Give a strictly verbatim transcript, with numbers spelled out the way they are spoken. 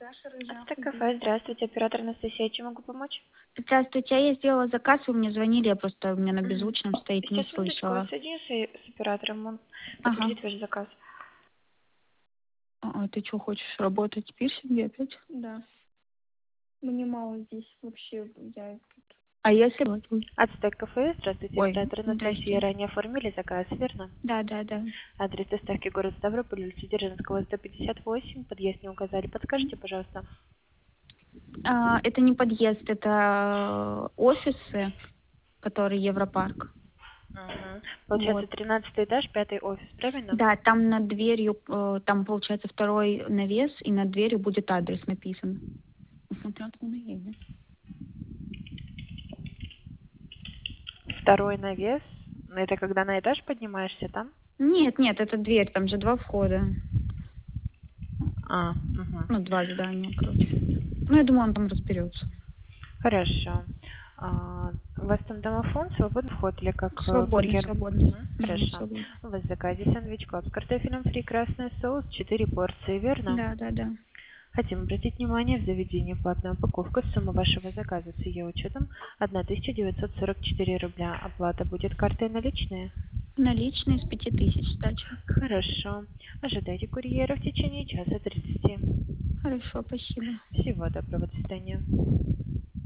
Даша Рыжая. Ацтек кафе, здравствуйте, оператор Анастасия, чем могу помочь? Здравствуйте, я сделала заказ, вы мне звонили, я просто у меня на Мгм. беззвучном стоит, не Сейчас, минуточку, слышала. соединюсь с оператором, он Ага. подтвердит ваш заказ. А, ты что, хочешь работать в пирсинге опять? Да. Мне мало здесь вообще, я... А если вот... Ацтек кафе, здравствуйте, Ой, оператор Анастасия, здрасте. ранее оформили заказ, верно? Да, да, да. Адрес доставки город Ставрополь, улица Дзержинского, сто пятьдесят восемь, подъезд не указали, подскажите, пожалуйста. А, это не подъезд, это офисы, которые Европарк. Угу. Получается, Вот. тринадцатый этаж, пятый офис, правильно? Да, там над дверью, э, там получается второй навес, и над дверью будет адрес написан. Смотрю, откуда едет. Второй навес, это когда на этаж поднимаешься там? Нет, нет, это дверь, там же два входа. А, угу. Ну, два здания, короче. Ну, я думаю, он там разберется. Хорошо. А, у вас там домофон, свободный вход или как э, Свободно, курьер? свободно. Мгм, Угу, хорошо. свободно. У вас в заказе сэндвич клаб с картофелем фри, красный соус, четыре порции, верно? Да, да, да. Хотим обратить внимание, в заведении платная упаковка, сумма вашего заказа с ее учетом тысяча девятьсот сорок четыре рубля. Оплата будет картой наличные? Наличные с пяти тысяч сдачи. Хорошо. Ожидайте курьера в течение часа тридцати. Хорошо, спасибо. Всего доброго, до свидания.